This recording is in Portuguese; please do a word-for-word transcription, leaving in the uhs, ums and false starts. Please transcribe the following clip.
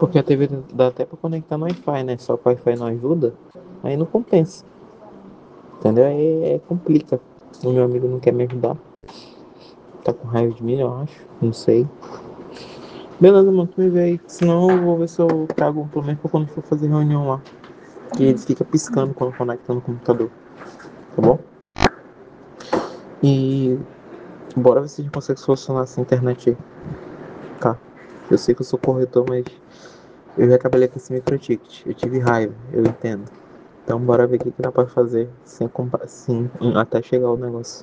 Porque a T V dá até pra conectar no Wi-Fi, né? Só que o Wi-Fi não ajuda, aí não compensa. Entendeu? Aí é, complica. O meu amigo não quer me ajudar. Tá com raiva de mim, eu acho. Não sei. Beleza, mano, tu me vê aí. Senão eu vou ver se eu trago um pelo menos pra quando for fazer reunião lá. Que ele fica piscando quando conecta no computador. Tá bom? E bora ver se a gente consegue solucionar essa internet aí. Tá. Eu sei que eu sou corretor, mas eu já trabalhei com esse microticket. Eu tive raiva, eu entendo. Então bora ver o que, que dá pra fazer sem, compa- sem até chegar o negócio.